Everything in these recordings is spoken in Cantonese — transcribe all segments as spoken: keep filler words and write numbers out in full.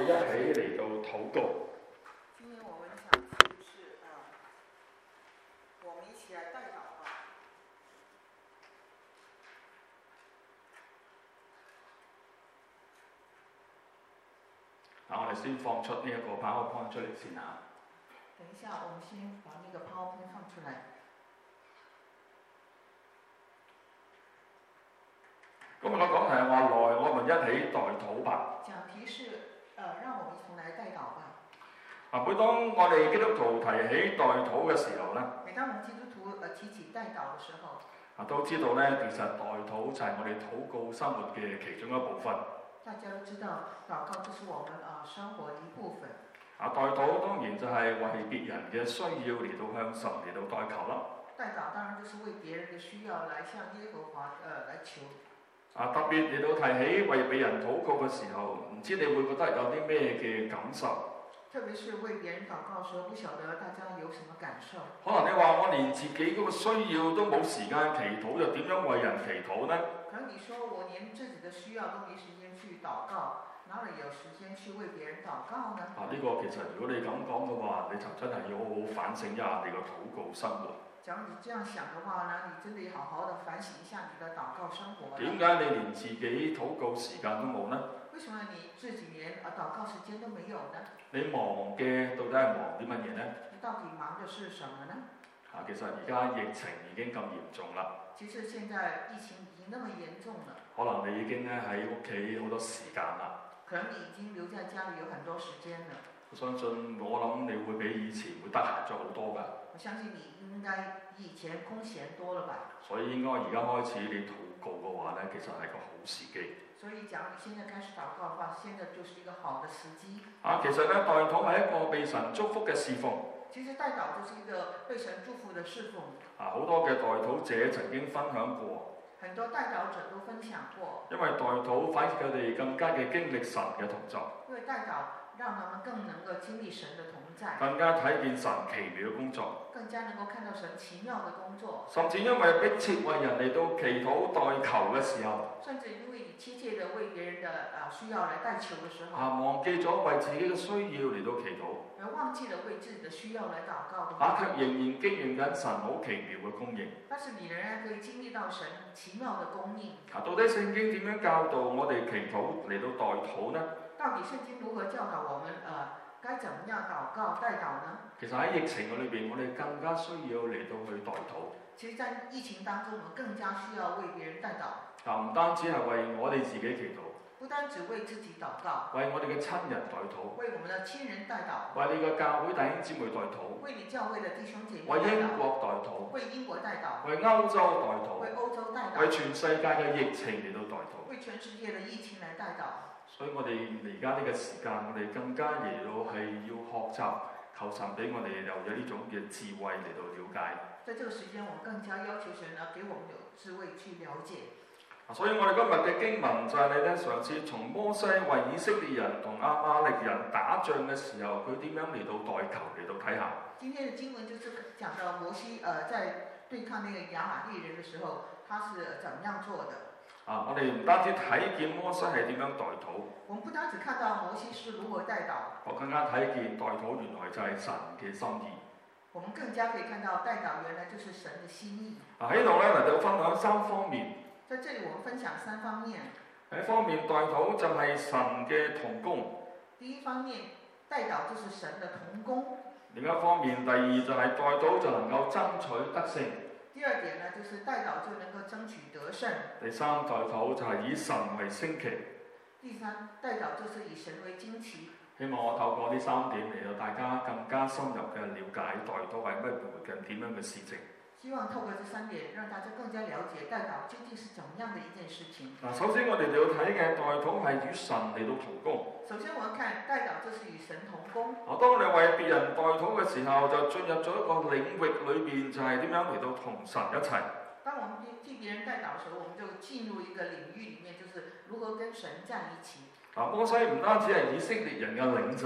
哋一起嚟到禱告。 今天我们想就是啊，我们一起来代祷吧。 嗱，我哋先放出呢一個 PowerPoint 出嚟先嚇。 等一下，我们先把那个 PowerPoint 放出来。 今日個講題係話來，我們一起代禱吧。 講題是呃，讓我們一同來代禱吧。 啊，每當我哋基督徒提起代禱嘅時候咧， 每當我們基督徒呃提起代禱嘅時候， 啊都知道咧，其實代禱就係我哋禱告生活嘅其中一部分。 大家都知道，禱告就是我們啊、呃、生活的一部分。 啊，代禱當然就係為別人嘅需要嚟到向神嚟到代求啦。 代禱當然就是為別人嘅需要來向耶和華呃來求。 啊，特別嚟到提起為別人禱告嘅時候，唔知你會覺得有啲咩嘅感受？ 特別是為別人禱告嘅時候，不曉得大家有什麼感受？ 可能你話我連自己嗰個需要都冇時間祈禱，又點樣為人祈禱呢？ 可能你說我連自己的需要都沒時間去禱告，哪裡有時間去為別人禱告呢？ 啊，呢、這個其實如果你咁講嘅話，你就真係要好好反省一下你個禱告生活。 假如你這樣想嘅話呢，你真的要好好的反省一下你的禱告生活。 點解你連自己禱告時間都冇呢？ 為什麼你自己連啊禱告時間都沒有呢？ 你忙嘅到底係忙啲乜嘢呢？ 你到底忙嘅是什麼呢？ 啊，其實而家疫情已經咁嚴重啦。 其實現在疫情已經那麼嚴重了。 可能你已經咧喺屋企好多時間啦。 可能你已經留在家裡有很多時間了。 我相信我諗你會比以前會得閒咗好多㗎。 我相信你應該比以前空閒多了吧。 所以應該而家開始你禱告嘅話咧，其實係個好時機。 所以假如你現在開始禱告嘅話，現在就是一個好的時機。 啊，其實咧代禱係一個被神祝福嘅侍奉。 其實代禱就是一個被神祝福的侍奉。 啊，好多嘅代禱者曾經分享過。 很多代禱者都分享過。 因為代禱反而佢哋更加嘅經歷神嘅同在。 因為代禱讓他們更能夠經歷神的同在。 更加睇見神奇妙嘅工作。 更加能夠看到神奇妙的工作。 甚至因為迫切為人嚟到祈禱代求嘅時候。 甚至因為你切切地為別人的啊需要來代求嘅時候。 啊，忘記咗為自己嘅需要嚟到祈禱。 而忘記了為自己的需要來禱告的。 啊，卻仍然經驗緊神好奇妙嘅供應。 但是你仍然可以經歷到神奇妙的供應。 啊，到底聖經點樣教導我哋祈禱嚟到代禱呢？ 到底聖經如何教導我們呃該怎麼樣禱告代禱呢？ 其實喺疫情嘅裏邊，我哋更加需要嚟到去代禱。 其實，在疫情當中，我們更加需要為別人代禱。 啊，唔單止係為我哋自己祈禱， 不單只為自己禱告， 為我哋嘅親人代禱， 為我們的親人代禱， 為你嘅教會弟兄姊妹代禱， 為你教會的弟兄姐妹為代禱， 英國代禱， 為英國代禱， 為歐洲代禱， 為歐洲代禱， 為全世界嘅疫情嚟到代禱， 為全世界的疫情來代禱。 所以我哋而家呢個時間，我哋更加嚟到係要學習，求神俾我哋又有呢種嘅智慧嚟到了解。 在這個時間，我們更加要求神呢，給我們有智慧去了解。 所以我哋今日嘅經文就係你咧，上次從摩西為以色列人同亞瑪力人打仗嘅時候，佢點樣嚟到代求嚟到睇下。 今天的經文就是講到摩西，呃，在對抗那個亞瑪力人嘅時候，他是怎麼樣做的？ 啊，我哋唔單止睇見摩西係點樣代禱， 我們不單止看到摩西是如何代禱， 我更加睇見代禱原來就係神嘅心意。 我們更加可以看到代禱原來就是神嘅心意。 啊，喺度咧嚟到分享三方面。 在這裡我們分享三方面。 第一方面，代禱就係神嘅同工。 第一方面，代禱就是神嘅同工。 另一方面，第二就係代禱就能夠爭取得勝。 第二點呢，就是代禱就能夠爭取得勝。 第三，代禱就係以神為升旗。 第三，代禱就是以神為旌旗。 希望我透過呢三點嚟到大家更加深入嘅了解代禱係乜嘅點樣嘅事情。 希望透過這三點，讓大家更加了解代禱究竟是怎麼樣的一件事情。 嗱，首先我哋要睇嘅代禱係與神嚟到同工。 首先我們看代禱就是與神同工。 啊，當你為別人代禱嘅時候，就進入咗一個領域裏邊，就係點樣嚟到同神一齊。 當我們替別人代禱的時候，我們就進入一個領域裡面，就是如何跟神站一起。 啊，摩西唔單止係以色列人嘅領袖。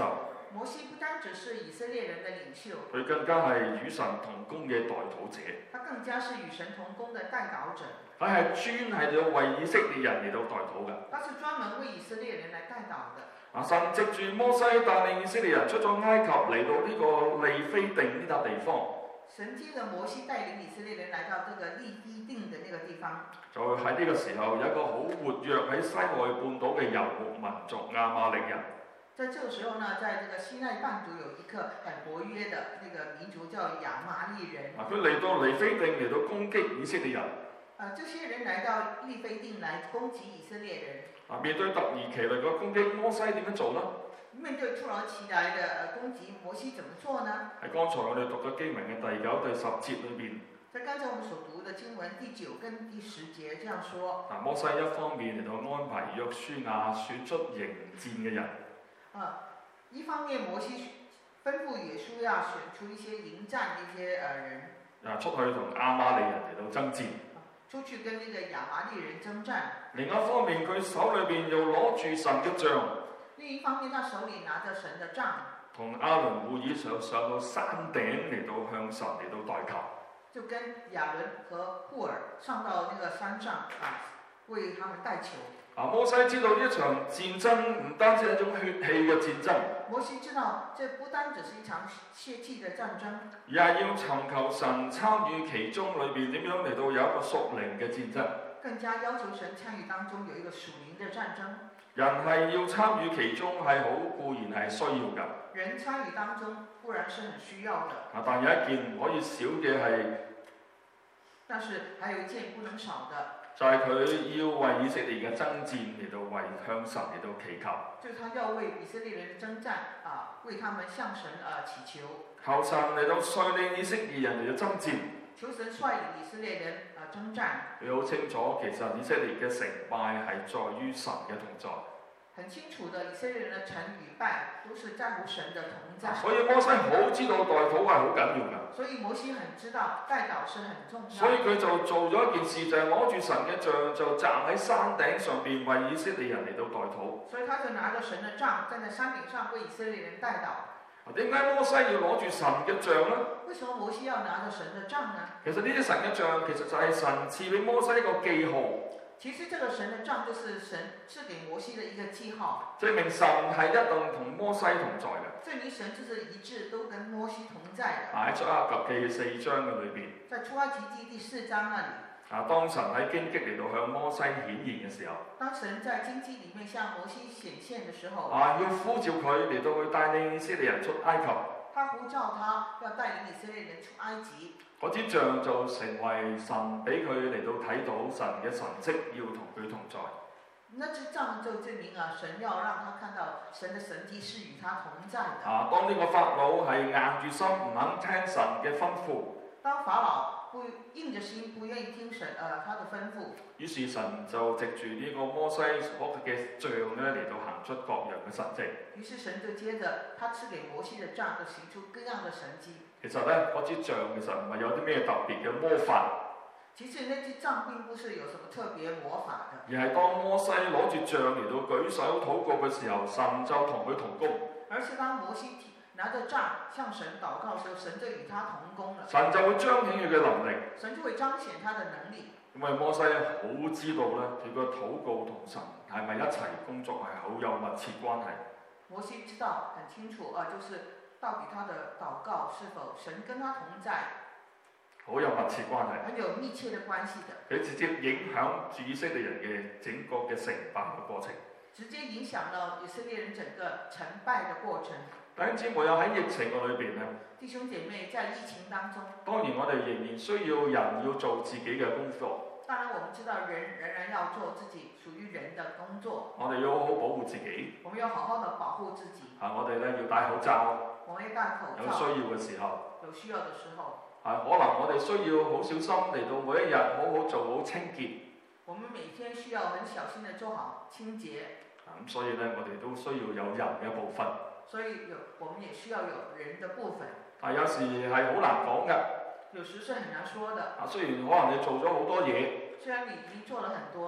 摩西不單只是以色列人的領袖， 佢更加係與神同工嘅代禱者。 他更加是與神同工的代禱者。 佢係專係要為以色列人嚟到代禱嘅。 他是專門為以色列人來代禱的。 啊！神藉住摩西帶領以色列人出咗埃及，嚟到呢個利非定呢笪地方。 神藉着摩西帶領以色列人來到這個利非定的那個地方。 就喺呢個時候，有一個好活躍喺西奈半島嘅遊牧民族亞瑪力人。 在這個時候呢，在這個西奈半島有一個很活躍的那個民族叫亞瑪力人。 啊！佢嚟到利非定嚟到攻擊以色列人。 啊！這些人來到利非定來攻擊以色列人。 啊！面對突如其來嘅攻擊，摩西點樣做呢？ 面對突如其來的攻擊，摩西怎麼做呢？ 喺剛才我哋讀嘅經文嘅第九、第十節裏邊。 在剛才我們所讀的經文第九跟第十節這樣說。 啊！摩西一方面嚟到安排約書亞選出迎戰嘅人。 啊！一方面摩西吩咐約書亞選出一些迎戰的一些呃人。 啊！出去同亞瑪力人嚟到爭戰。 出去跟呢個亞瑪力人爭戰。 另一方面，佢手裏邊又攞住神嘅杖。 另一方面，他手裏拿着神的杖。同亞倫戶珥上上到山頂嚟到向神嚟到代求。 就跟亞倫和戶珥上到那個山上啊，為他們代求。 啊！摩西知道呢場戰爭唔單止係一種血氣嘅戰爭。 摩西知道，這不單只是一場血氣嘅戰爭， 而係要尋求神參與其中裏邊，點樣嚟到有一個屬靈嘅戰爭。 更加要求神參與當中有一個屬靈嘅戰爭。 人係要參與其中係好固然係需要㗎。 人參與當中固然是很需要的。 啊！但有一件唔可以少嘅係， 但是還有一件不能少的。 就係佢要為以色列嘅爭戰嚟到為向神嚟到祈求。 就是他要為以色列人爭戰啊，為他們向神啊祈求。 求神嚟到率領以色列人嚟到爭戰。 求神率領以色列人啊爭戰。 佢好清楚，其實以色列嘅成敗係在於神嘅同在。 很清楚的，以色列人的成與敗都是在乎神的同在。 所以摩西好知道代禱係好緊要㗎。 所以摩西很知道代禱是很重要。 所以佢就做咗一件事，就係攞住神嘅杖，就站喺山頂上邊為以色列人嚟到代禱。 所以他就拿着神的杖站在山頂上為以色列人代禱。 點解摩西要攞住神嘅杖呢？ 為什麼摩西要拿着神的杖呢？ 其實呢啲神嘅杖其實就係神賜俾摩西一個記號。 其實這個神的杖就是神賜給摩西的一個記號， 證明神係一同同摩西同在嘅。 證明神就是一致，都跟摩西同在的。 喺出埃及記四章嘅裏邊， 在出埃及記第四章那裡， 啊，當神喺荊棘嚟到向摩西顯現嘅時候， 當神在荊棘裡面向摩西顯現嘅時候， 啊，要呼召佢嚟到去帶領以色列人出埃及。 他呼召他要帶領以色列人出埃及。 嗰支杖就成為神俾佢嚟到睇到神嘅神蹟，要同佢同在。 那支杖就證明啊，神要讓他看到神的神蹟是與他同在的。 啊，當呢個法老係硬住心唔肯聽神嘅吩咐， 當法老不硬着心不願意聽神呃他的吩咐， 於是神就藉住呢個摩西所嘅杖咧嚟到行出各樣嘅神蹟。 於是神就接着他賜給摩西的杖，就行出各樣的神蹟。 其實咧，嗰支杖其實唔係有啲咩特別嘅魔法。 其實那支杖並不是有什麼特別魔法的， 而係當摩西攞住杖嚟到舉手禱告嘅時候，神就同佢同工。 而是當摩西拿着杖向神禱告的時候，神就與他同工了。 神就會彰顯佢嘅能力。 神就會彰顯他的能力。 因為摩西好知道咧，佢個禱告同神係咪一齊工作係好有密切關係。 摩西知道很清楚啊，就是到底他的禱告是否神跟他同在， 好有密切關係， 很有密切的關係的。 佢直接影響住以色列人嘅整個嘅成敗嘅過程， 直接影響到以色列人整個成敗嘅過程。 弟兄姊妹有喺疫情嘅裏邊咧， 弟兄姐妹在疫情當中， 當然我哋仍然需要人要做自己嘅工作。 當然我們知道人仍然要做自己屬於人的工作。 我哋要好好保護自己。 我們要好好的保護自己。 啊，我哋咧要戴口罩。 我們要戴口罩。 有需要嘅時候。 有需要的時候。 啊，可能我哋需要好小心嚟到每一日好好做好清潔。 我們每天需要很小心的做好清潔。 啊，咁所以咧，我哋都需要有人嘅部分。 所以有，我們也需要有人的部分。 但有時係好難講㗎。 有時是很難說的。 啊，雖然可能你做咗好多嘢。 雖然你已經做了很多了。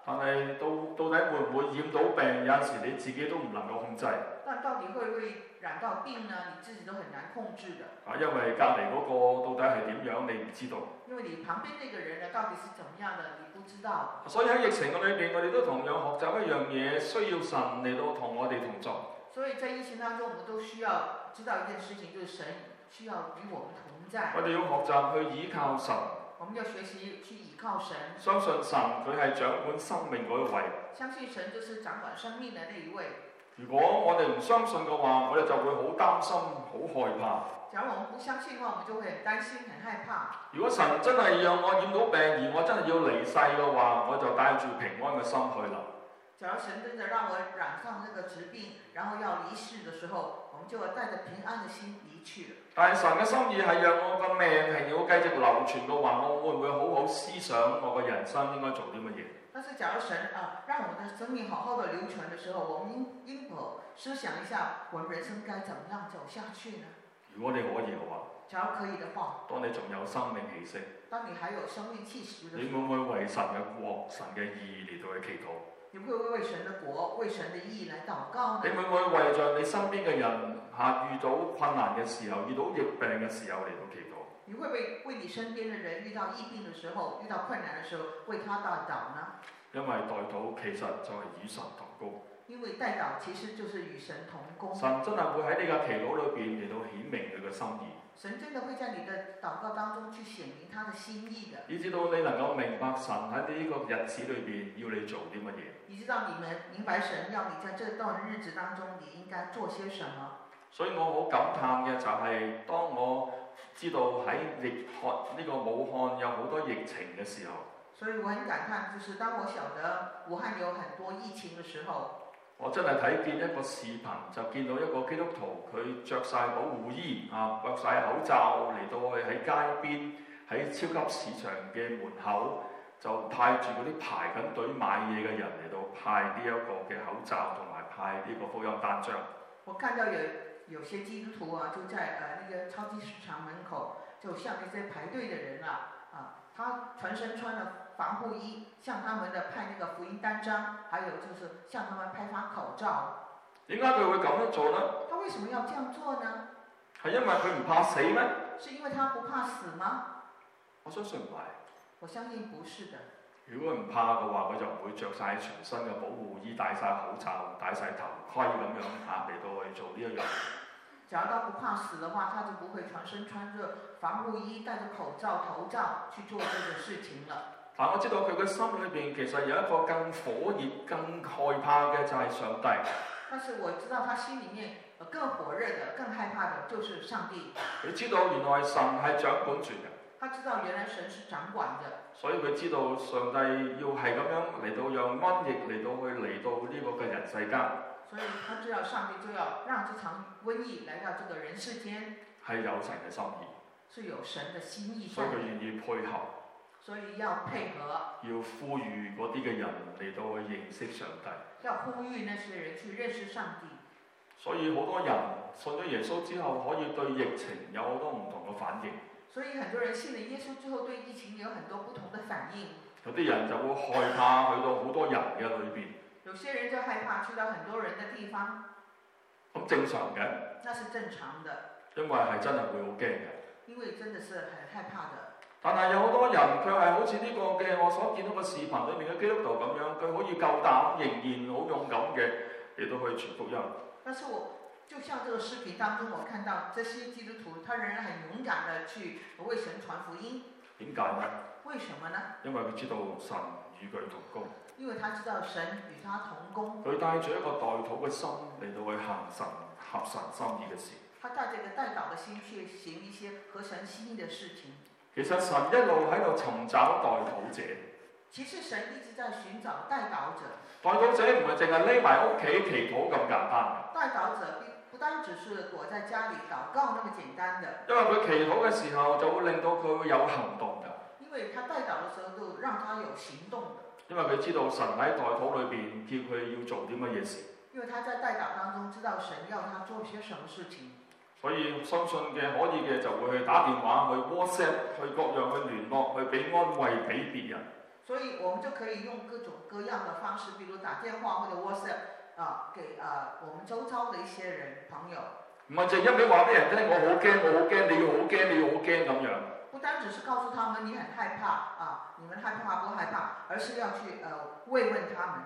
但係到到底會唔會染到病？有陣時你自己都唔能夠控制。 但到底會唔會染到病呢？你自己都很難控制的。 啊，因為隔離嗰個到底係點樣，你唔知道。 因為你旁邊那個人呢，到底是怎麼樣的，你不知道。 所以喺疫情嘅裏邊，我哋都同樣學習一樣嘢，需要神嚟到同我哋同在。 所以在疫情當中，我們都需要知道一件事情，就是神需要與我們同在。 我哋要學習去倚靠神。 我們要學習去倚靠神。 相信神佢係掌管生命嗰一位。 相信神就是掌管生命的那一位。 如果我哋唔相信嘅話，我哋就會好擔心、好害怕。 假如我們不相信嘅話，我們就會很擔心、很害怕。 如果神真係讓我染到病，而我真係要離世嘅話，我就帶住平安嘅心去啦。 假如神真的讓我染上這個疾病，然後要離世的時候，我們就要帶着平安的心離去了。但係神嘅心意係讓我個命係要繼續流傳嘅話，我會唔會好好思想我嘅人生應該做啲乜嘢？但是假如神啊，讓我們的生命好好的流傳的時候，我們應應否思想一下，我們人生該怎麼樣走下去呢？如果你可以嘅話，假如可以的話，當你仲有生命氣息，當你還有生命氣息的時候，你會唔會為神嘅國、神嘅意嚟到去祈禱？你會唔會為神的國、為神的意來禱告呢？你會唔會為着你身邊嘅人嚇遇到困難嘅時候、遇到疫病嘅時候嚟到祈禱？你會唔會為你身邊嘅人遇到疫病嘅時候、遇到困難嘅時候為他代禱呢？因為代禱其實就係與神同工。因為代禱其實就是與神同工。神真係會喺呢個祈禱裏邊嚟到顯明佢嘅心意。神真的會在你的禱告當中去顯明他的心意的。以至到你能夠明白神喺呢個日子裏邊要你做啲乜嘢。以至到你們明白神要你在這段日子當中你應該做些什麼。所以我好感嘆嘅就係當我知道喺疫漢呢個武漢有好多疫情嘅時候。所以我很感嘆，就是當我曉得武漢有很多疫情嘅時候。我真係睇見一個視頻，就見到一個基督徒，佢着晒保護衣啊，着晒口罩嚟到去喺街邊，喺超級市場嘅門口，就派住嗰啲排緊隊買嘢嘅人嚟到派呢一個嘅口罩，同埋派呢個福音單張。我看到有有些基督徒啊，就在呃那個超級市場門口，就像那些排隊的人啊，啊，他全身穿了防護衣，向他們的派那個福音單張，還有就是向他們派發口罩。點解佢會咁樣做呢？他為什麼要這樣做呢？係因為佢唔怕死咩？是因為他不怕死嗎？我相信唔係。我相信不是的。如果唔怕嘅話，佢就唔會着晒全身嘅保護衣，戴晒口罩，戴晒頭盔咁樣嚇嚟到去做呢一樣。假如他不怕死的話，他就不會全身穿着防護衣，戴着口罩、頭罩去做這個事情了。但我知道佢嘅心裏邊其實有一個更火熱、更害怕嘅就係上帝。但是我知道他心裡面更火熱的、更害怕的就是上帝。佢知道原來神係掌管住嘅。他知道原來神是掌管的。所以佢知道上帝要係咁樣嚟到讓瘟疫嚟到去嚟到呢個嘅人世間。所以他知道上帝就要讓這場瘟疫來到這個人世間。係有神嘅心意。是有神的心意。所以佢願意配合。所以要配合，要呼籲嗰啲嘅人嚟到去認識上帝。要呼籲那些人去認識上帝。所以好多人信咗耶穌之後，可以對疫情有好多唔同嘅反應。所以很多人信了耶穌之後，對疫情有很多不同的反應。有啲人就會害怕去到好多人嘅裏邊。有些人就害怕去到很多人嘅地方。咁正常嘅。那是正常的。因為係真係會好驚嘅。因為真的是很害怕的。但係有好多人，佢係好似呢個嘅我所見到嘅視頻裏面嘅基督徒咁樣，佢可以夠膽，仍然好勇敢嘅嚟到去傳福音。但是我就像這個視頻當中，我看到這些基督徒，他仍然很勇敢地去為神傳福音。點解呢？為什麼呢？因為佢知道神與佢同工。因為他知道神與他同工。佢帶住一個代禱嘅心嚟到去行神合神心意嘅事。他帶着一個代禱嘅心去行一些合神心意嘅事情。其實神一路喺度尋找代禱者。其實神一直在尋找代禱者。代禱者唔係淨係匿埋屋企祈禱咁簡單嘅。代禱者不單只是躲在家裡禱告那麼簡單的。因為佢祈禱嘅時候就會令到佢會有行動嘅。因為他代禱嘅時候就讓他有行動的。因為佢知道神喺代禱裏邊叫佢要做啲乜嘢事。因為他在代禱當中知道神要他做些什麼事情。所以相信嘅可以嘅就會去打電話去 WhatsApp 去各樣去聯絡去俾安慰俾別人。 所以我們就可以用各種各樣的方式，比如打電話或者 WhatsApp 啊，給啊我們周遭的一些人朋友。 唔係淨一味話俾人聽，我好驚，我好驚，你要好驚，你要好驚咁樣。 不單只是告訴他們你很害怕啊，你們害怕不害怕，而是要去呃慰問他們。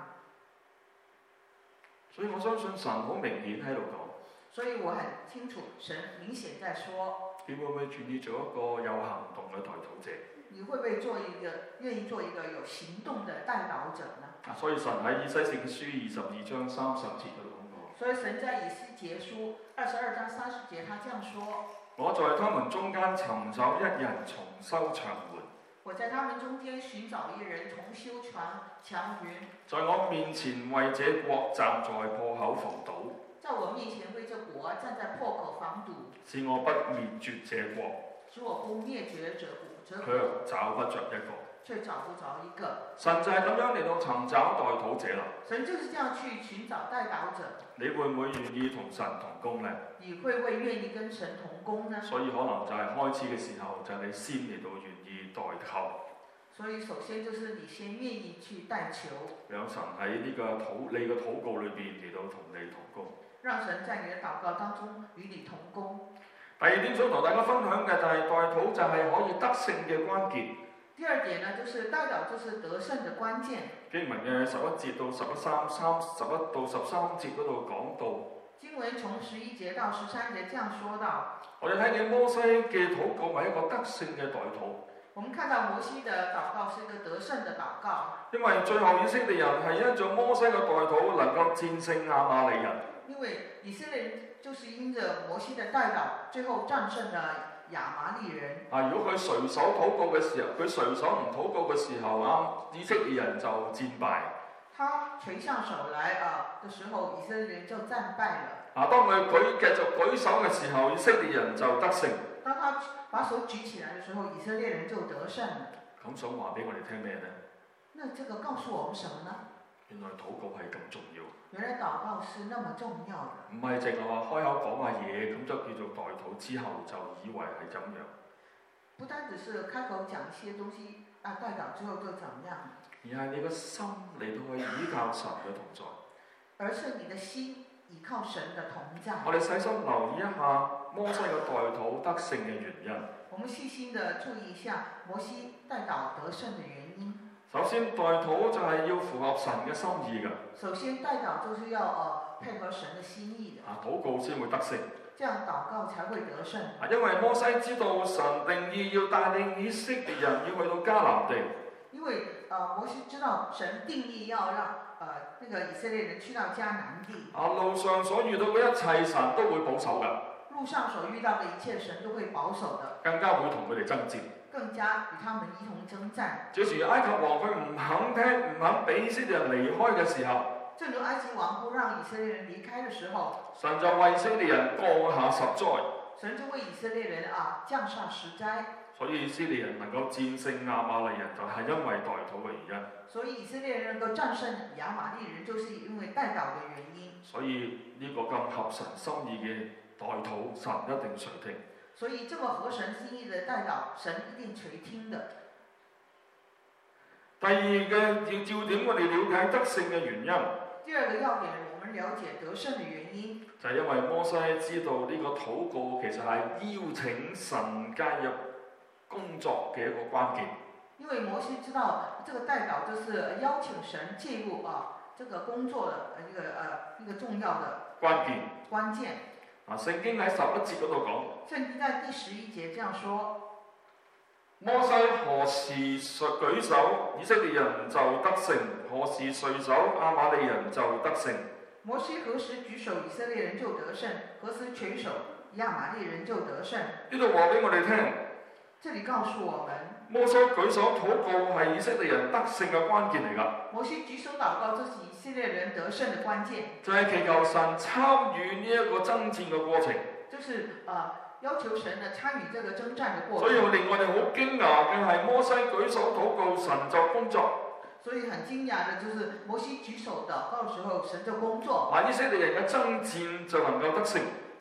所以我相信神好明顯喺度講。 所以我很清楚，神明顯在說。 你會唔會願意做一個有行動嘅代禱者？ 你會不會做一個願意做一個有行動的代禱者呢？ 啊，所以神喺以西結書二十二章三十節嗰度講過。 所以神在以西結書二十二章三十節，他這樣說： 我在他們中間尋找一人重修牆垣。 我在他們中間尋找一人重修牆牆垣。 在我面前為這國站在破口防堵。 在我面前為這國站在破口防堵。 使我不滅絕這國。 使我不滅絕這國。 卻找不着一個。 卻找不着一個。 神就係咁樣嚟到尋找代禱者啦。 神就是這樣去尋找代禱者。你會唔會願意同神同工呢？ 你會唔會願意跟神同工呢？ 所以可能就係開始嘅時候，就係、是、你先嚟到願意代求。 所以首先就是你先願意去代求。 讓神喺呢個禱你嘅禱告裏邊嚟到同你同工。 讓神在你的禱告當中與你同工。 第二點想同大家分享嘅就係代禱就係可以得勝嘅關鍵。 第二點呢，就是代禱就是得勝的關鍵。 經文嘅十一節到十一三三十一到十三節嗰度講到。 經文從十一節到十三節這樣說到。 我哋睇見摩西嘅禱告係一個得勝嘅代禱。 我們看到摩西的禱告是一個得勝的禱告。因為最後以色列人係因着摩西嘅代禱能夠戰勝亞瑪利人。 因為以色列人就是因着摩西的代禱，最後戰勝了亞瑪利人。啊！ 如果佢隨手禱告嘅時候，佢隨手唔禱告嘅時候啊，以色列人就戰敗。 他垂下手來啊嘅時候，以色列人就戰敗了。 啊！當佢舉繼續舉手嘅時候，以色列人就得勝。 當他把手舉起來嘅時候，以色列人就得勝了。 咁想話俾我哋聽咩呢？ 那這個告訴我們什麼呢？ 原來禱告係咁重要。 原來禱告是那麼重要的。 唔係淨係話開口講下嘢，咁就叫做代禱之後就以為係咁樣。 不單只是開口講一些東西，啊，代禱之後就怎麼樣？ 而係你個心嚟到去依靠神嘅同在。 而是你的心依靠神的同在。 我哋細心留意一下摩西嘅代禱得勝嘅原因。 我們細心地注意一下摩西代禱得勝的原因。 首先，代禱就係要符合神嘅心意㗎。 首先，代禱就是要呃配合神嘅心意的。啊， 禱告先會得勝。 這樣禱告才會得勝。 啊，因為摩西知道神定意要帶領以色列人要去到迦南地。 因為呃摩西知道神定意要讓呃那個以色列人去到迦南地。啊， 路上所遇到嘅一切，神都會保守㗎。 路上所遇到的一切，神都會保守的。 更加會同佢哋爭戰。 更加與他們一同征戰。 正如埃及王佢唔肯聽，唔肯俾以色列人離開嘅時候， 正如埃及王不讓以色列人離開嘅時候， 神就為以色列人降下十災。 神就為以色列人啊降下十災。 所以以色列人能夠戰勝亞瑪利人，就係因為代禱嘅原因。 所以以色列人能夠戰勝亞瑪利人，就是因為代禱嘅原因。 所以呢個咁合神心意嘅代禱，神一定垂聽。 所以這麼合神心意的代禱，神一定垂聽的。 第二個要焦點，我哋了解得勝嘅原因。 第二個要點，我們了解得勝嘅原因。 就係因為摩西知道呢個禱告其實係邀請神介入工作嘅一個關鍵。 因為摩西知道，這個代禱就是邀請神介入啊，這個工作的一個呃一個重要的關鍵。 關鍵。 啊，聖經喺十一節嗰度講。 聖經在第十一節這樣說： 摩西何時舉手，以色列人就得勝；何時垂手，亞瑪利人就得勝。 摩西何時舉手，以色列人就得勝；何時垂手，亞瑪利人就得勝。 呢度話俾我哋聽。 這裡告訴我們。 摩西舉手禱告係以色列人得勝嘅關鍵嚟㗎。 摩西舉手禱告，這是以色列人得勝嘅關鍵。 就係祈求神參與呢一個爭戰嘅過程。 就是啊、呃，要求神呢參與這個征戰嘅過程。 所以令我哋好驚訝嘅係摩西舉手禱告，神就工作。 所以很驚訝嘅就是摩西舉手禱告嘅時候，神就工作。 啊，以色列人嘅爭戰就能夠得勝。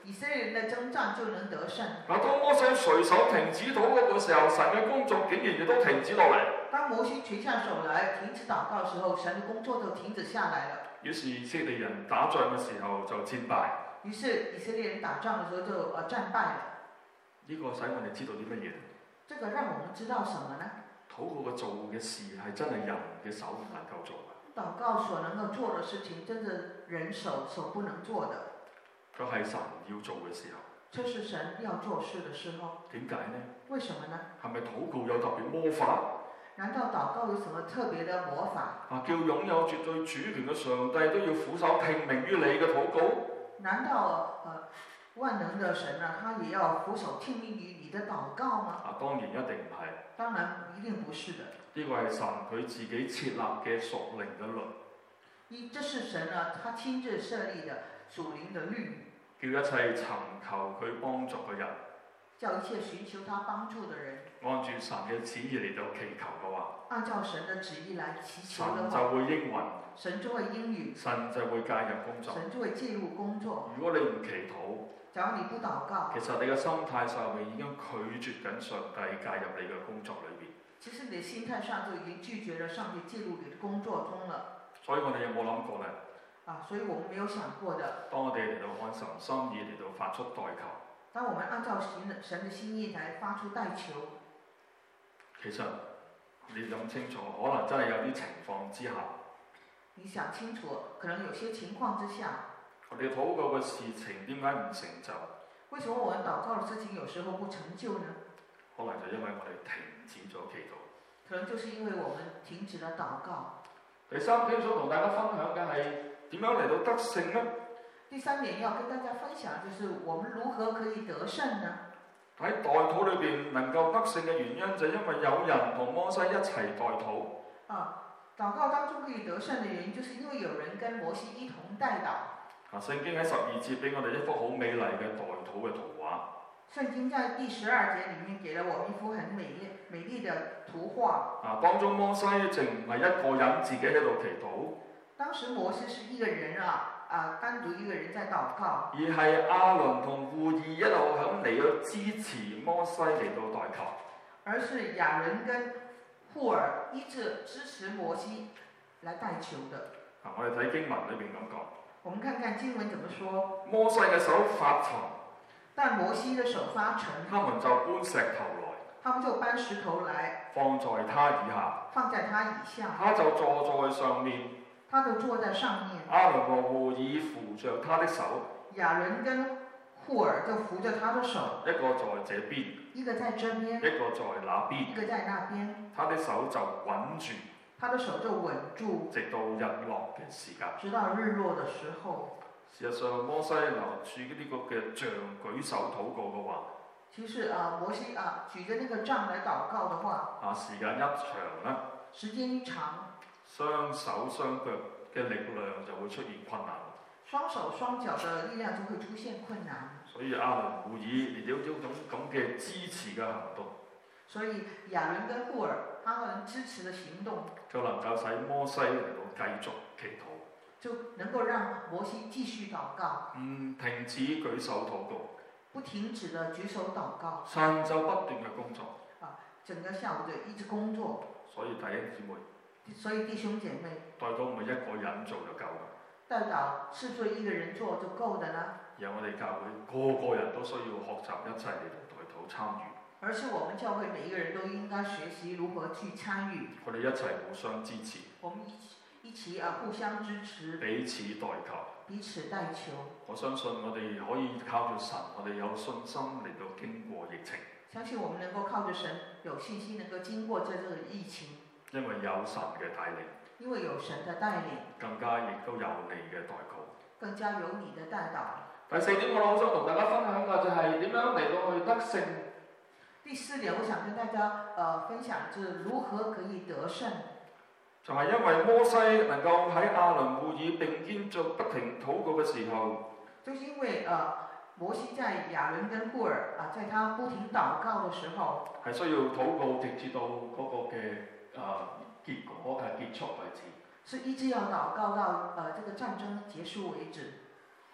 以色列人的征戰就能得勝。 嗱，當摩西隨手停止禱告嘅時候，神嘅工作竟然亦都停止落嚟。 當摩西垂下手來停止禱告嘅時候，神嘅工作就停止下來了。 於是以色列人打仗嘅時候就戰敗。 於是以色列人打仗嘅時候就呃戰敗了。 呢個使我哋知道啲乜嘢？ 這個讓我們知道什麼呢？ 禱告嘅做嘅事係真係人嘅手唔能夠做嘅。 禱告所能夠做嘅事情，真係人手手不能做的。 佢係神要做嘅時候。 這是神要做事嘅時候。 點解呢？ 為什麼呢？ 係咪禱告有特別魔法？ 難道禱告有什麼特別的魔法？ 啊，叫擁有絕對主權嘅上帝都要俯首聽命於你嘅禱告？ 難道呃萬能的神呢，他也要俯首聽命於你的禱告嗎？ 啊，當然一定唔係。 當然一定不是的。 呢個係神佢自己設立嘅屬靈嘅律。 一，這是神呢，他親自設立的屬靈的律。 叫一切尋求佢幫助嘅人， 叫一切尋求他幫助的人， 按住神嘅旨意嚟到祈求嘅話， 按照神的旨意來祈求的話， 神就會應允， 神就會應允， 神就會介入工作， 神就會介入工作。 如果你唔祈禱， 假如你不禱告， 其實你嘅心態上面已經拒絕緊上帝介入你嘅工作裏邊。 其實你的心態上就已經拒絕了上帝介入你的工作中了。 所以我哋有冇諗過呢？ 啊，所以我們沒有想過的。 當我哋嚟到按神心意嚟到發出代求， 當我們按照神神的心意來發出代求， 其實你諗清楚，可能真係有啲情況之下， 你想清楚，可能有些情況之下， 我哋禱告嘅事情點解唔成就？ 為什麼我們禱告的事情有時候不成就呢？ 可能就因為我哋停止咗祈禱。 可能就是因為我們停止了禱告。 第三點想同大家分享嘅係點樣嚟到得勝呢？ 第三點要跟大家分享，就是我們如何可以得勝呢？ 喺代禱裏邊能夠得勝嘅原因，就係因為有人同摩西一齊代禱。 啊，禱告當中可以得勝嘅原因，就是因為有人跟摩西一同代禱。 啊，聖經喺十二節俾我哋一幅好美麗嘅代禱嘅圖畫。 聖經在第十二節裡面給了我們一幅很美麗美麗的圖畫。 啊，當中摩西淨唔係一個人自己喺度祈禱。 當時摩西是一個人啊，啊，單獨一個人在禱告。 而係亞倫同戶珥一路咁嚟到支持摩西嚟到代求。 而是亞倫跟戶珥一直支持摩西來代求的。 啊，我哋睇經文裏邊咁講。 我們看看經文怎麼說。 摩西嘅手發沉， 但摩西的手發沉， 他們就搬石頭來， 他們就搬石頭來， 放在他以下， 放在他以下， 他就坐在上面， 他就坐在上面。 亞倫和戶珥扶着他的手， 亞倫跟戶珥就扶着他的手， 一個在這邊， 一個在這邊， 一個在那邊， 一個在那邊， 他的手就穩住， 他的手就穩住， 直到日落嘅時間。 直到日落的時候。 事實上，摩西拿住呢個嘅杖舉手禱告嘅話， 其實啊，摩西啊舉着那個杖來禱告的話， 啊時間一長咧， 時間一長， 雙手雙腳嘅力量就會出現困難。 雙手雙腳的力量就會出現困難。所以亞倫戶珥嚟到呢種咁嘅支持嘅行動， 所以亞倫跟戶珥他們支持的行動， 就能夠使摩西嚟到繼續祈禱， 就能夠讓摩西繼續禱告， 唔停止舉手禱告， 不停止的舉手禱告， 神就不斷嘅工作。 啊，整個下午就一直工作。 所以弟兄姊妹， 所以弟兄姐妹， 代禱唔係一個人做就夠嘅。 代禱是不是一個人做就夠的呢？ 而我哋教會個個人都需要學習一齊嚟到代禱參與。 而是我們教會每一個人都應該學習如何去參與。 我哋一齊互相支持。 我們一起一起啊，互相支持。 彼此代求。 彼此代求。 我相信我哋可以靠住神，我哋有信心嚟到經過疫情。 相信我們能夠靠着神，有信心能夠經過這這個疫情。 因為有神嘅帶領。 因為有神的帶領。 更加亦都有你嘅代禱。 更加有你的帶禱。 第四點，我好想同大家分享嘅就係點樣嚟到去得勝。 第四點，我想跟大家呃分享，就是如何可以得勝。 就係因為摩西能夠喺亞倫戶珥並肩做不停禱告嘅時候， 就是因為呃摩西在亞倫跟戶珥啊，在他不停禱告嘅時候，係需要禱告直至到嗰個嘅呃結果係結束為止。是一直要禱告到呃這個戰爭結束為止。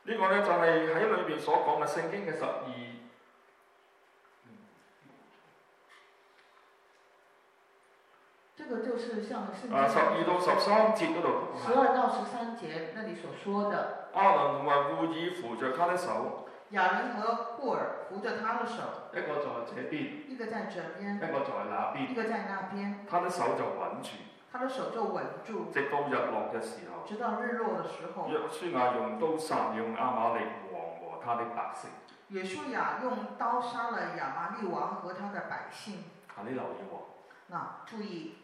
呢個呢，就係喺裏邊所講嘅聖經嘅十二。 這個就是像聖經啊，十二到十三節嗰度。 十二到十三節那裡所說的。 亞倫同埋戶珥扶着他的手。 亞倫和戶珥扶着他的手。 一個在這邊。 一個在這邊。 一個在那邊。 一個在那邊。 他的手就穩住。 他的手就穩住。 直到日落嘅時候。 直到日落的時候。 約書亞用刀殺了亞瑪力王和他的百姓。 約書亞用刀殺了亞瑪力王和他的百姓。 啊，你留意喎。 嗱，注意。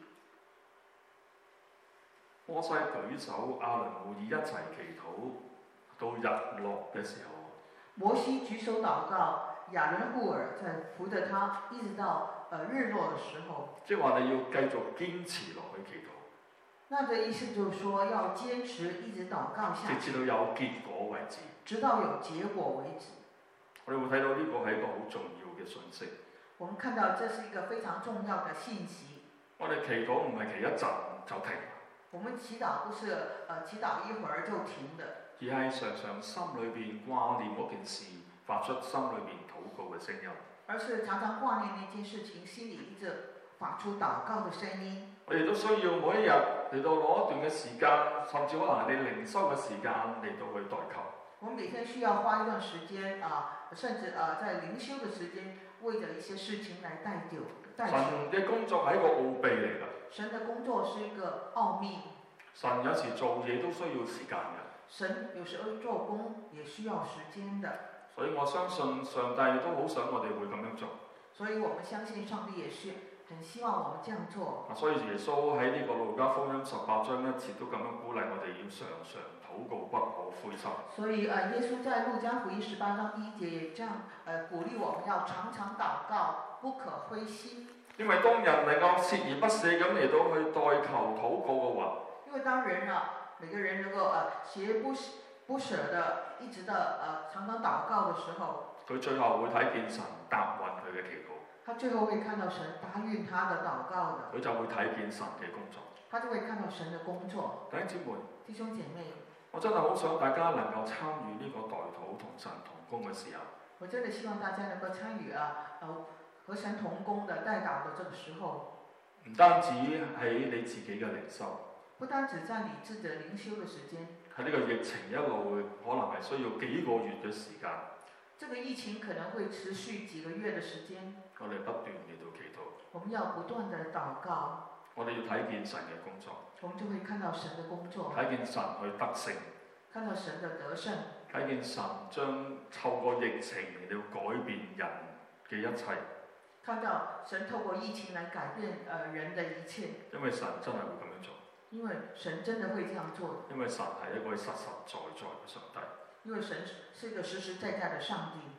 摩西舉手，亞倫戶珥一齊祈禱，到日落嘅時候。 摩西舉手禱告，亞倫戶珥在扶着他，一直到呃日落的時候。 即係話你要繼續堅持落去祈禱。 那個意思就是說要堅持一直禱告下去， 直至到有結果為止。 直到有結果為止。 我哋會睇到呢個係一個好重要嘅信息。 我們看到這是一個非常重要的信息。 我哋祈禱唔係祈一陣就停。 我們祈禱不是呃祈禱一會兒就停的， 而係常常心裏邊掛念嗰件事，發出心裏邊禱告嘅聲音。 而是常常掛念那件事情，心裡一直發出禱告的聲音。 我哋都需要每一日嚟到攞一段嘅時間，甚至可能係你靈修嘅時間嚟到去代求。 我們每天需要花一段時間啊，甚至啊在靈修嘅時間，為着一些事情來代求。 神嘅工作係一個奧秘嚟㗎。 神的工作是一個奧秘。 神有時做嘢都需要時間嘅。 神有時候做工也需要時間的。 所以我相信上帝都好想我哋會咁樣做。 所以我們相信上帝也是很希望我們這樣做。 所以耶穌喺呢個路加福音十八章一節都咁樣鼓勵我哋要常常禱告，不可灰心。 所以呃，耶穌在路加福音十八章第一節也這樣呃鼓勵我們要常常禱告，不可灰心。 因為當人能夠鍥而不捨咁嚟到去代求禱告嘅話， 因為當人啊，每個人能夠呃鍥不不捨的一直的呃常常禱告的時候，佢最後會睇見神答允佢嘅祈禱。 他最後會看到神答應他的禱告的。 佢就會睇見神嘅工作。 他就會看到神的工作。 弟兄姊妹， 弟兄姐妹， 我真係好想大家能夠參與呢個代禱同神同工嘅時候。 我真的希望大家能夠參與啊，呃和神同工的代禱的這個時候。 唔單止喺你自己嘅靈修， 不單止在你自己的靈修嘅時間， 喺呢個疫情一路可能係需要幾個月嘅時間。 這個疫情可能會持續幾個月嘅時間。 我哋不斷嚟到祈禱。 我們要不斷的禱告。 我哋要睇見神嘅工作。 我們就會看到神的工作。 睇見神去得勝。 看到神的得勝。 睇見神將透過疫情嚟到改變人嘅一切。 看到神透過疫情來改變呃人的一切。 因為神真係會咁樣做。 因為神真的會這樣做。 因為神係一個實實在在嘅上帝。 因為神是一個實實在在的上帝。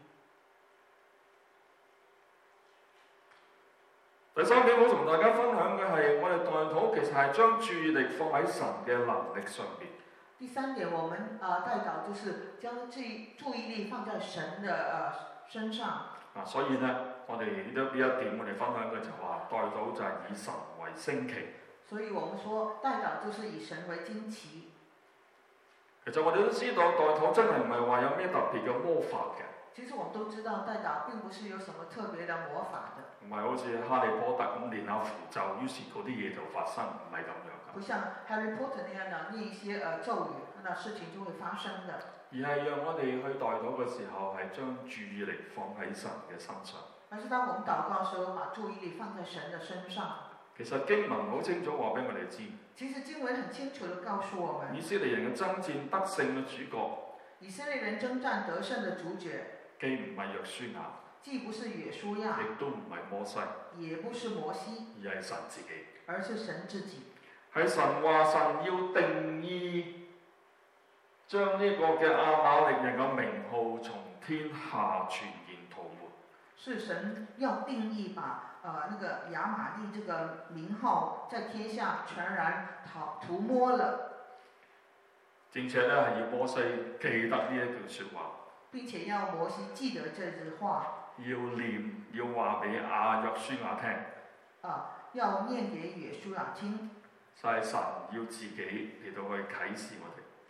第三點，我同大家分享嘅係，我哋代禱其實係將注意力放喺神嘅能力上邊。 第三點，我們啊代禱就是將注注意力放在神的呃身上。 啊，所以呢，我哋呢呢一點，我哋分享嘅就話，代禱就係以神為旌旗。 所以我們說代禱就是以神為旌旗。 其實我哋都知道，代禱真係唔係話有咩特別嘅魔法嘅。 其實我們都知道，代禱並不是有什麼特別的魔法的。 唔係好似哈利波特咁練下符咒，於是嗰啲嘢就發生，唔係咁樣㗎。 不像 Harry Potter 那樣的念一些呃咒語，那事情就會發生的。 而係讓我哋去代禱嘅時候，係將注意力放喺神嘅身上。 而是當我們禱告嘅時候，把注意力放在神的身上。 其實經文好清楚話俾我哋知。 其實經文很清楚地告訴我們。 以色列人嘅爭戰得勝嘅主角。 以色列人征戰得勝嘅主角。 既唔係約書亞。 既不是約書亞。 亦都唔係摩西。 也不是摩西。 而係神自己。 而是神自己。 係神話，神要定義將呢個嘅亞瑪力人嘅名號從天下全然塗抹。 是神要定義把呃那個亞瑪力這個名號在天下全然塗塗抹了。 並且咧係要摩西記得呢一句説話。 並且要摩西記得這句話。 要念，要話俾亞約書亞聽。 啊，要念給約書亞聽。 就係神要自己嚟到去啟示我哋。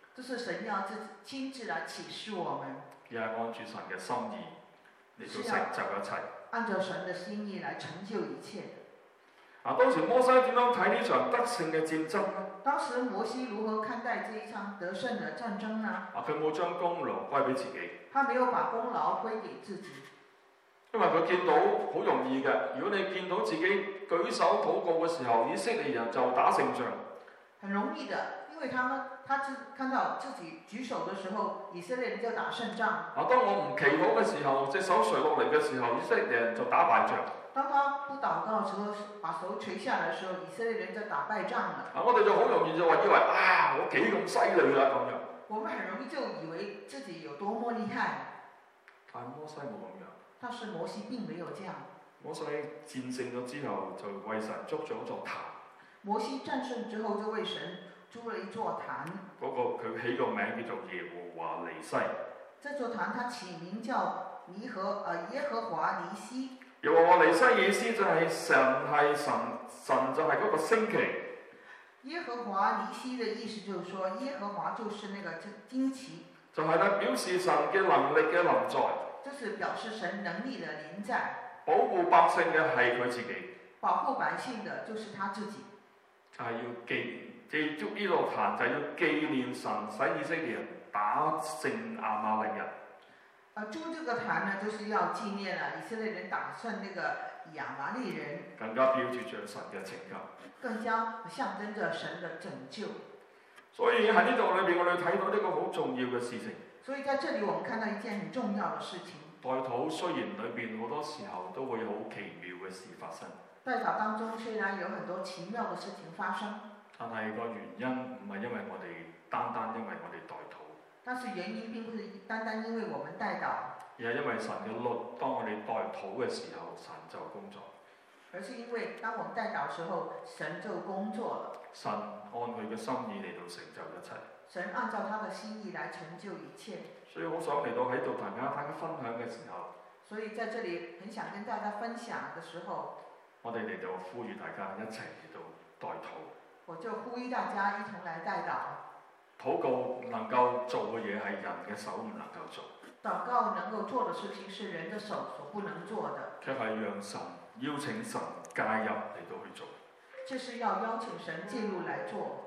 這是神要自親自來啟示我們。 而係按住神嘅心意嚟到成就一切。 按照神嘅心意來成就一切。 啊，當時摩西點樣睇呢場得勝嘅戰爭呢？ 當時摩西如何看待這一場得勝嘅戰爭呢？ 啊，佢冇將功勞歸俾自己。 他沒有把功勞歸給自己。 因為佢見到好容易嘅，如果你見到自己舉手禱告嘅時候，以色列人就打勝仗。 很容易的，因為他們他自看到自己舉手嘅時候，以色列人就打勝仗。 啊，當我唔祈禱嘅時候，隻手垂落嚟嘅時候，以色列人就打敗仗。 當他不禱告嘅時候，把手垂下來嘅時候，以色列人就打敗仗了。 啊，我哋就好容易就話以為啊，我幾咁犀利啦咁樣。 我們很容易就以為自己有多麼厲害。 但摩西冇咁樣。 但是摩西並沒有這樣。 摩西戰勝咗之後，就為神築咗座壇。 摩西戰勝之後，就為神築了一座壇。 嗰、那個佢起個名叫做耶和華尼西。 這座壇他起名叫尼和呃耶和華尼西。 耶和華尼西意思就係神係神，神就係嗰個星旗。 耶和華尼西的意思就是說，耶和華就是那個旌旗。就係咧，表示神嘅能力嘅臨在。 就是表示神能力的臨在。 保護百姓嘅係佢自己。 保護百姓的就是他自己。 就係要記記住呢座壇，就係要紀念神使以色列人打勝亞瑪力人。 啊，築這個壇呢，就是要紀念了以色列人打勝那個亞瑪力人。 更加標誌着神嘅拯救。 更加象徵着神的拯救。 所以喺呢度裏邊，我哋睇到呢個好重要嘅事情。 所以在這裡，我們看到一件很重要的事情。 代禱雖然裏邊好多時候都會有好奇妙嘅事發生。 代禱當中雖然有很多奇妙嘅事情發生， 但係個原因唔係因為我哋單單因為我哋代禱。 但是原因並不是單單因為我們代禱， 而係因為神嘅律，當我哋代禱嘅時候，神就工作。 而是因為當我們代禱嘅時候，神就工作了。 神按佢嘅心意嚟到成就一切。 神按照他的心意來成就一切。 所以好想嚟到喺度大家大家分享嘅時候， 所以在這裡很想跟大家分享嘅時候， 我哋嚟到呼籲大家一齊嚟到代禱。 我就呼籲大家一同來代禱。 禱告能夠做嘅嘢係人嘅手唔能夠做。 禱告能夠做嘅事情是人嘅手所不能做嘅， 卻係讓神邀請神介入嚟到去做。 這是要邀請神介入來做。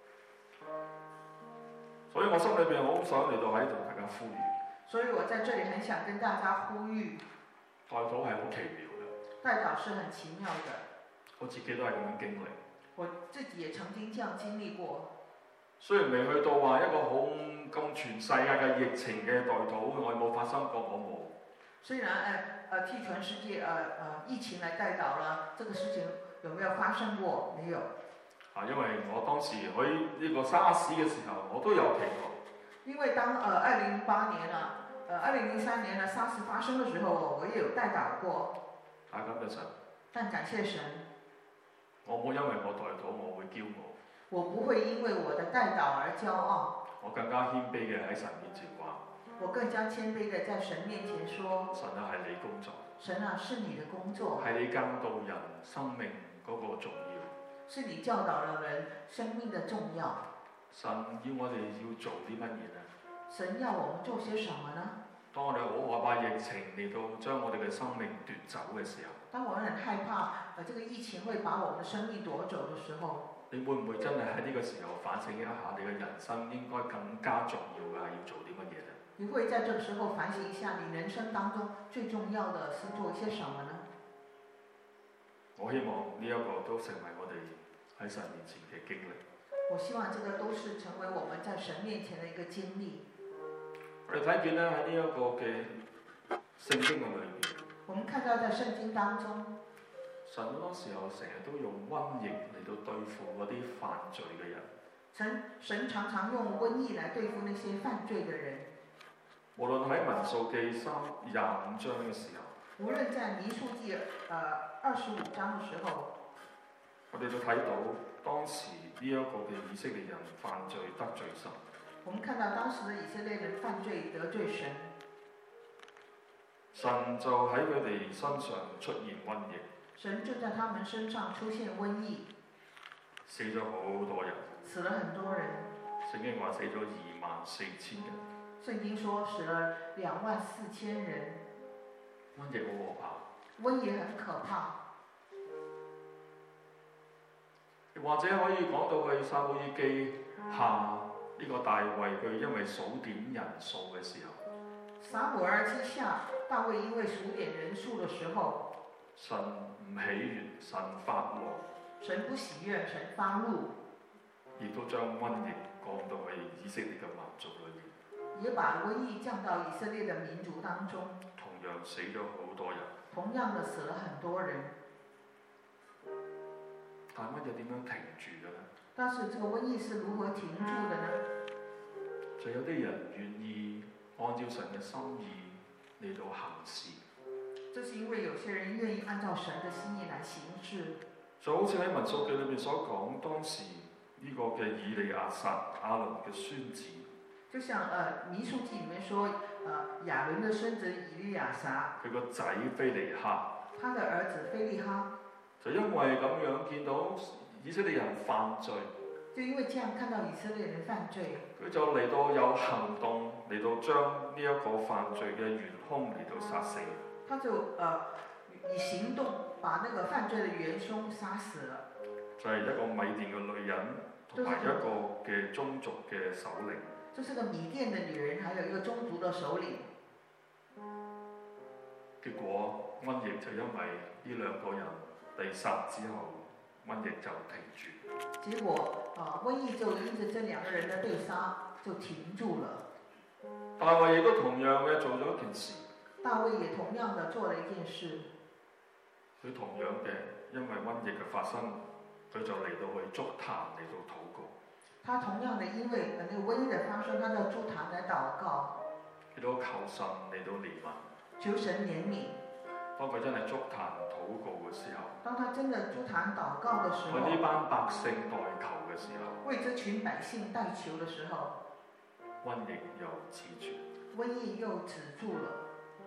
所以我心裏邊好想嚟到喺度大家呼籲。 所以我在這裡很想跟大家呼籲。 代禱係好奇妙嘅。 代禱是很奇妙的。 我自己都係咁樣經歷。 我自己也曾經這樣經歷過。 雖然未去到話一個好咁全世界嘅疫情嘅代禱，我冇發生過，我冇。 雖然誒誒、呃、替全世界誒誒、呃、疫情來代禱啦，這個事情有沒有發生過？沒有。 啊，因為我當時喺呢個沙士嘅時候，我都有祈禱。 因為當誒二零零八年啊，誒二零零三年啊沙士發生嘅時候，我也有代禱過。 啊，感謝神。 但感謝神。 我冇因為我代禱，我會驕傲。 我不會因為我的代禱而驕傲。 我更加謙卑嘅喺神面前話。 我更加謙卑嘅在神面前說。 神啊，係你工作。 神啊，是你的工作。 係你教導人生命嗰個重要。 是你教導了人生命的重要。 神要我哋要做啲乜嘢呢？ 神要我們做些什麼呢？ 當我哋好害怕疫情嚟到將我哋嘅生命奪走嘅時候， 當我們很害怕，呃，這個疫情會把我們的生命奪走的時候， 你會唔會真係喺呢個時候反省一下，你嘅人生應該更加重要嘅係要做啲乜嘢呢？ 你會在這個時候反省一下，你人生當中最重要的是做一些什麼呢？ 我希望呢一個都成為我哋喺神面前嘅經歷。 我希望這個都是成為我們在神面前的一個經歷。 我哋睇見咧喺呢一個嘅聖經嘅裏邊， 我們看到在聖經當中， 神好多時候成日都用瘟疫嚟到對付嗰啲犯罪嘅人。 神神常常用瘟疫來對付那些犯罪嘅人。 無論喺民數記三廿五章嘅時候， 無論在民數記呃二十五章嘅時候， 我哋都睇到當時呢一個嘅以色列人犯罪得罪神。 我們看到當時的以色列人犯罪得罪神， 神就喺佢哋身上出現瘟疫。 神就在他們身上出現瘟疫， 死咗好多人。 死了很多人。 聖經話死咗二萬四千人。 聖經說死了兩萬四千人。 瘟疫好可怕。 瘟疫很可怕。 或者可以講到去撒母耳記下呢個大衛佢因為數點人數嘅時候， 撒母耳記下大衛因為數點人數嘅時候， 神唔喜悅，神發怒， 神不喜悅，神發怒， 亦都將瘟疫降到去以色列嘅民族裏面， 也把瘟疫降到以色列嘅民族當中， 同樣死咗好多人， 同樣的死了很多人。 但係瘟疫點樣停住嘅呢？ 但是這個瘟疫是如何停住的呢？ 就有啲人願意按照神嘅心意嚟到行事。 這是因為有些人願意按照神嘅心意來行事。 就好似喺民數記裏面所講，當時呢個嘅以利亞撒亞倫嘅孫子。 就像誒民數記裡面說，誒亞倫嘅孫子以利亞撒， 佢個仔非尼哈， 他的兒子非利哈。 就因為咁樣見到以色列人犯罪， 就因為這樣看到以色列人犯罪， 佢就嚟到有行動嚟到將呢一個犯罪嘅元兇嚟到殺死。 他就誒、呃、以行動把那個犯罪嘅元兇殺死了。 就係一個米甸嘅女人同埋一個嘅宗族嘅首領。 就是個米甸嘅女人，還有一個宗族嘅首領。 結果瘟疫就因為呢兩個人被殺之後，瘟疫就停住。 結果啊，瘟疫就因着這兩個人的被殺就停住了。 大衛亦都同樣嘅做咗一件事。 大衛也同樣的做了一件事。 佢同樣嘅，因為瘟疫嘅發生，佢就嚟到去築壇嚟到禱告。 他同樣的，因為那個瘟疫的發生，他到築壇來禱告。 嚟到求神嚟到憐憫。 求神憐憫。 當佢真係築壇禱告嘅時候， 當他真的築壇禱告嘅時候， 為呢班百姓代求嘅時候， 為這群百姓代求嘅時候， 瘟疫又止住。 瘟疫又止住了。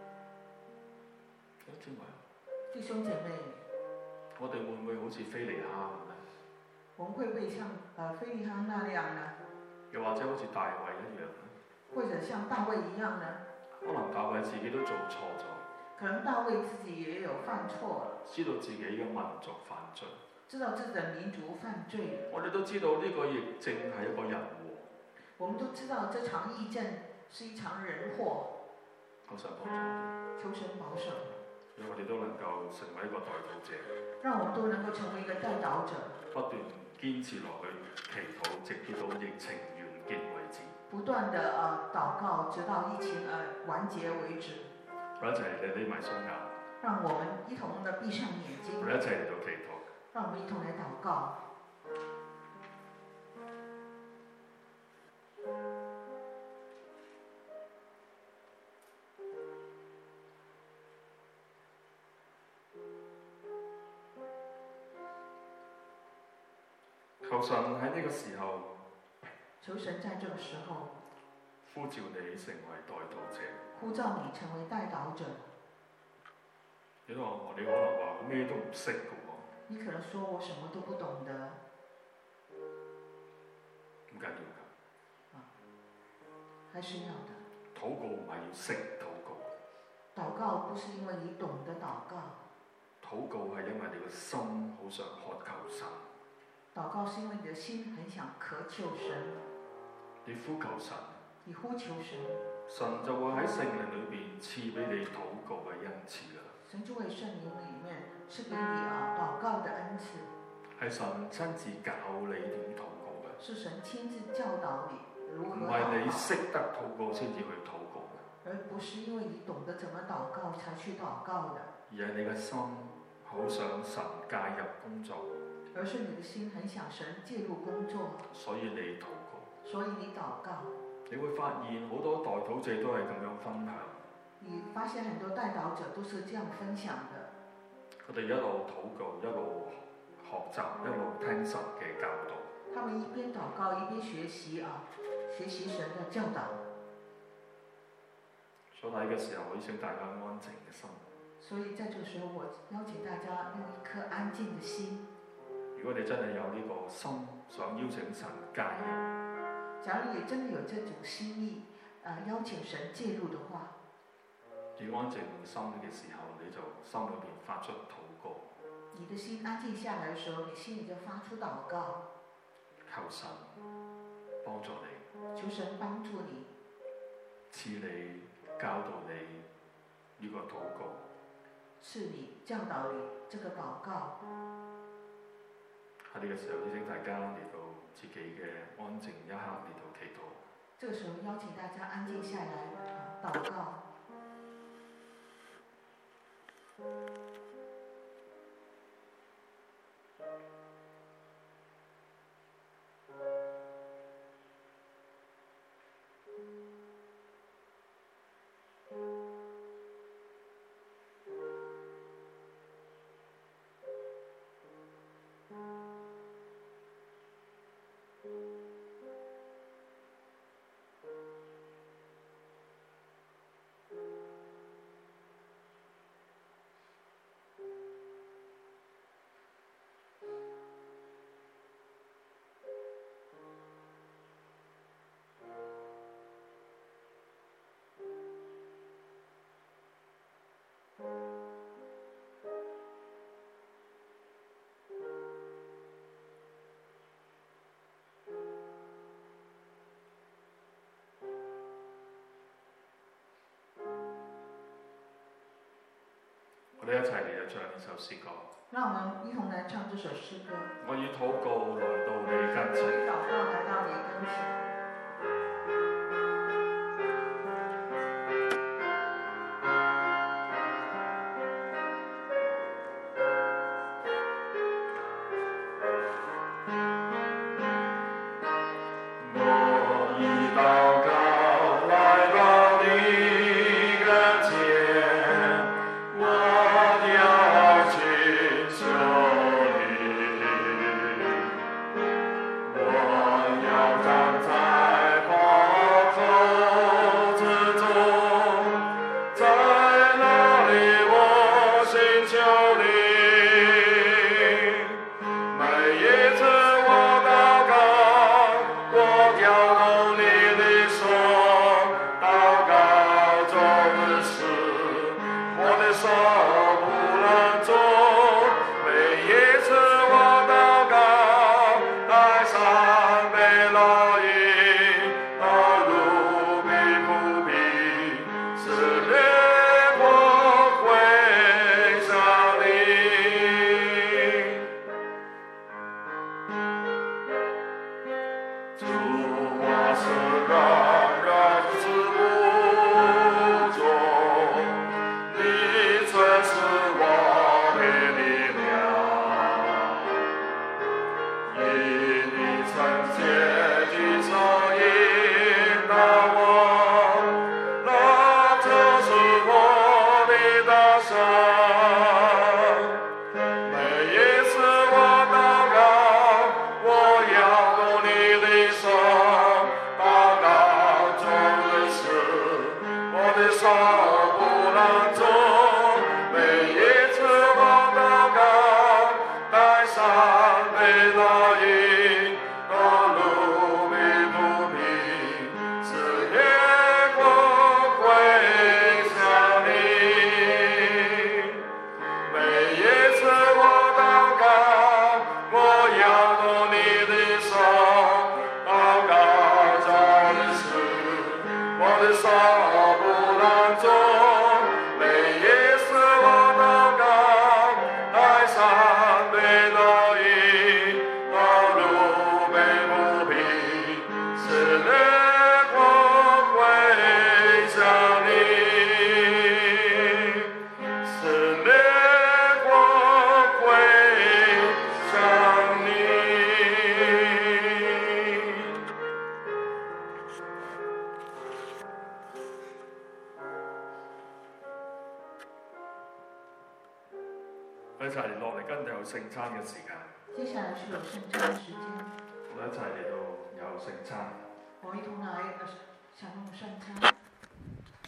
弟兄姐妹， 我哋會唔會好似非尼哈咁呢？ 我們會不會像呃非尼哈那樣呢？ 又或者好似大衛一樣呢？ 或者像大衛一樣呢？ 可能大衛自己都做錯咗。 可能大衛自己也有犯錯， 知道自己嘅民族犯罪， 知道自己的民族犯罪。 我哋都知道呢個疫症係一個人禍。 我們都知道這場疫症是一場人禍。 求神幫助我哋， 求神保守， 讓我哋都能夠成為一個代禱者。 讓我們都能夠成為一個代禱者， 不斷堅持落去祈禱，直至到疫情完結為止。 不斷的呃禱告，直到疫情呃完結為止。 我一齊嚟眯埋雙眼， 讓我們一同的閉上眼睛。 我哋一齊嚟到祈禱。 讓我們一同來禱告。 求神喺呢個時候， 求神在這個時候呼召你成為代禱者。 呼召你成為代禱者。 你都話你可能話我咩都唔識嘅喎。 你可能說我什麼都不懂得。 唔緊要㗎。 啊，還是要的。 禱告唔係要識禱告。 禱告不是因為你懂得禱告。 禱告係因為你個心好想渴求神。 禱告是因為你的心很想渴求神。 你呼求神。 你呼求神。 神就會喺聖靈裏邊賜俾你禱告嘅恩賜啦。 神就會聖靈裡面賜給你啊禱告的恩賜。 係神親自教你點禱告嘅。 是神親自教導你如何禱告。 唔係你識得禱告先至去禱告嘅。 而不是因為你懂得怎麼禱告才去禱告的。 而係你嘅心好想神介入工作。 而是你的心很想神介入工作。 所以你禱告。 所以你禱告。 你會發現好多代禱者都係咁樣分享。 你發現很多代禱者都是這樣分享的。 佢哋一路禱告，一路學習，一路聽神嘅教導。 他們一邊禱告，一邊學習啊，學習神的教導。 所以喺嘅時候，我邀請大家安靜嘅心。 所以在這個時候，我邀請大家用一顆安靜的心。 如果你真係有呢個心，想邀請神介入。 假如你真的有這種心意，啊、呃，邀請神介入的話， 你安靜心嘅時候，你就心裏邊發出禱告。 你的心安靜下來嘅時候，你心裏就發出禱告， 求神幫助你， 求神幫助你， 賜你教導你呢個禱告， 賜你教導你這個禱告。 喺呢個時候，邀請大家嚟到自己嘅安靜一刻嚟到祈禱。 這個時候邀請大家安靜下來，禱告。 我哋一齊嚟到唱呢首詩歌。 讓我們一同來唱這首詩歌。 我以禱告來到你跟前。 我以禱告來到你跟前。 一齊嚟落嚟跟住有聖餐嘅時間。 接下來是有聖餐時間。 我哋一齊嚟到有聖餐。 我一同來享用聖餐。